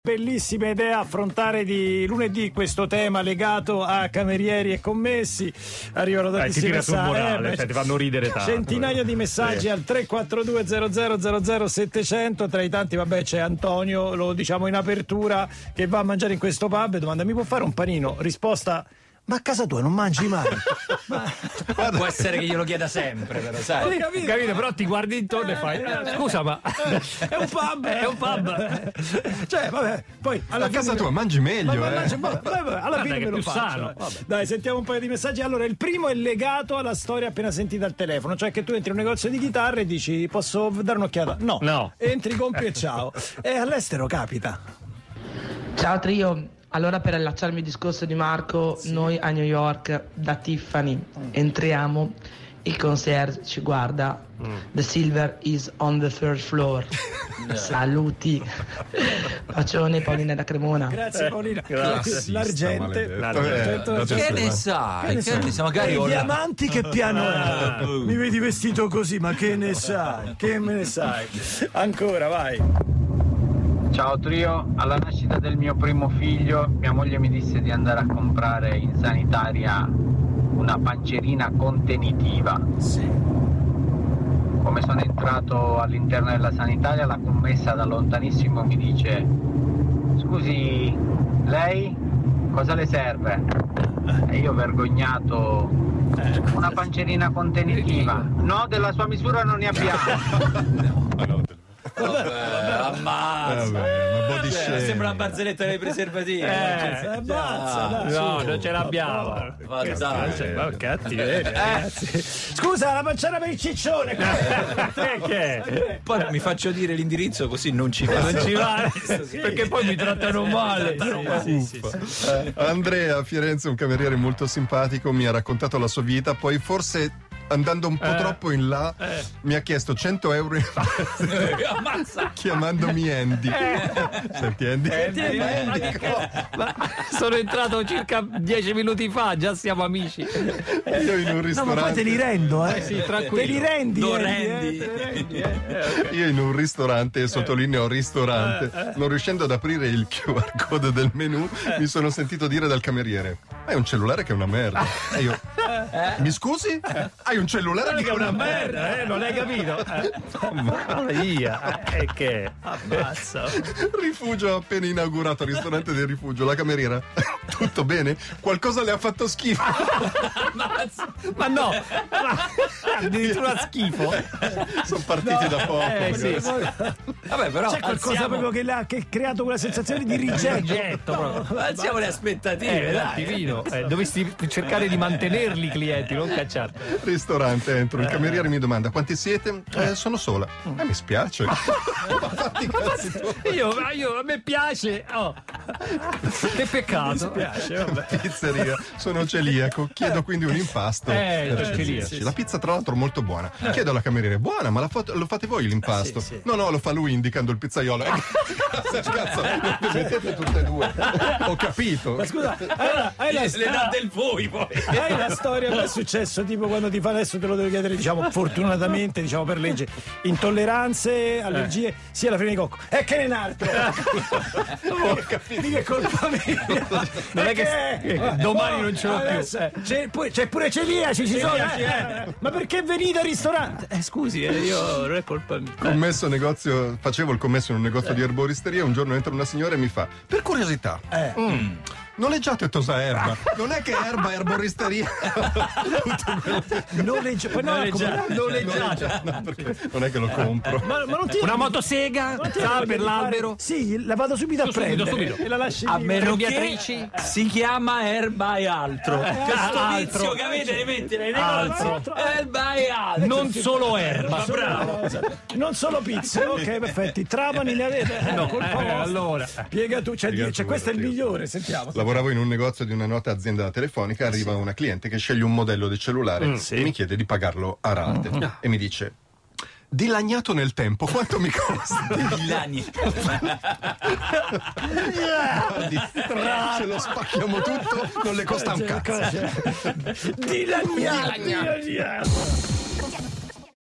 Bellissima idea affrontare di lunedì questo tema legato a camerieri e commessi. Arrivano tantissimi messaggi, ti fanno ridere tanto. Centinaia di messaggi al 342 00 700. Tra i tanti c'è Antonio, lo diciamo in apertura, che va a mangiare in questo pub e domanda: mi può fare un panino? Risposta: ma a casa tua non mangi mai? Può essere che glielo chieda sempre, però sai. Capito? Però ti guardi intorno e fai scusa, ma è un pub, è un pub. Cioè, vabbè, poi alla fine casa tua mangi meglio, alla fine me lo faccio. Sano. Dai, sentiamo un paio di messaggi. Allora, il primo è legato alla storia appena sentita al telefono, cioè che tu entri in un negozio di chitarre e dici: posso dare un'occhiata? No. Entri, compri e ciao. E all'estero capita. Ciao trio. Allora, per allacciarmi al discorso di Marco, noi a New York da Tiffany entriamo, il concierge ci guarda, the silver is on the third floor. Saluti. Bacione, Paolina da Cremona. Grazie Paolina. L'argente. Che ne sai? Magari i diamanti che piano è? Mi vedi vestito così, ma che ne sai? Che me ne sai? Ancora, vai. Ciao trio, alla nascita del mio primo figlio mia moglie mi disse di andare a comprare in sanitaria una pancerina contenitiva. Sì. Come sono entrato all'interno della sanitaria, la commessa da lontanissimo mi dice: scusi, lei cosa le serve? E io vergognato: una pancerina contenitiva. No, della sua misura non ne abbiamo. Ammazza. Ma body shame. Sembra una barzelletta dei preservativi. no, non ce l'abbiamo. Cattiveria. Scusa, la panciera per il ciccione. Perché? Poi mi faccio dire l'indirizzo così non ci va. Perché poi mi trattano male. Sì. Andrea a Firenze, un cameriere molto simpatico, mi ha raccontato la sua vita, poi forse andando un po' troppo in là mi ha chiesto 100 euro Ammazza. chiamandomi Andy. Senti Andy, Ma sono entrato circa 10 minuti fa, già siamo amici. io in un ristorante, ma poi te li rendo, sì, tranquillo. Te li rendi, Lo Andy, rendi. io in un ristorante, sottolineo ristorante, non riuscendo ad aprire il QR code del menù, mi sono sentito dire dal cameriere: hai un cellulare che è una merda. E io: mi scusi? Hai un cellulare che è una merda? Non hai capito? E che? Ammazza. Rifugio appena inaugurato, ristorante del Rifugio, la cameriera: tutto bene? Qualcosa le ha fatto schifo. Ma no, addirittura schifo. Sono partiti da poco. Sì. Vabbè, però C'è qualcosa proprio che ha creato quella sensazione di rigetto proprio. alziamo le aspettative, dai. Divino. Dovresti cercare di mantenerli i clienti, non cacciarli. Ristorante, entro, il cameriere mi domanda: quanti siete? Sono sola. Mi spiace. Fatti i cazzi tuoi. A me piace. Che peccato. Mi piace, vabbè. Pizzeria, sono celiaco, chiedo quindi un impasto. Celiaci. La pizza tra l'altro molto buona. Chiedo alla cameriera: buona, ma lo fate voi l'impasto? Sì. No, lo fa lui indicando il pizzaiolo. Cazzo, le mettete tutte e due. Ho capito. Ma scusa, hai Le dà del voi poi. hai una storia che è successo tipo quando ti fa, adesso te lo devo chiedere, diciamo fortunatamente, diciamo per legge, intolleranze, allergie, sia la farina di cocco. E che ne un altro? Di che colpa mia? Non è che domani non ce l'ho più. C'è pure celiaci, ci sono. Ma perché venite al ristorante? Scusi, io non è colpa mia. Facevo il commesso in un negozio di erboristeria. Un giorno entra una signora e mi fa: per curiosità, noleggiate Tosa Erba? Non è che erba erboristeria? Noleggiate. No, perché non è che lo compro. Ma non ti Una motosega per l'albero. Sì, la vado subito a prendere. Subito. E la lasci A lì. meno che si chiama Erba e altro. Questo altro. vizio che avete ne metti nei Altro. negozi. Erba e altro. Non solo erba. Bravo. Non solo pizza, ok, perfetti. Trapani ne avete? No, allora. Piega tu, questo è il migliore, sentiamo. Lavoravo in un negozio di una nota azienda telefonica, arriva una cliente che sceglie un modello di cellulare e mi chiede di pagarlo a rate e mi dice: dilagnato nel tempo, quanto mi costa? Dilani. Ce lo spacchiamo tutto, non le costa un cazzo. Dilagnato.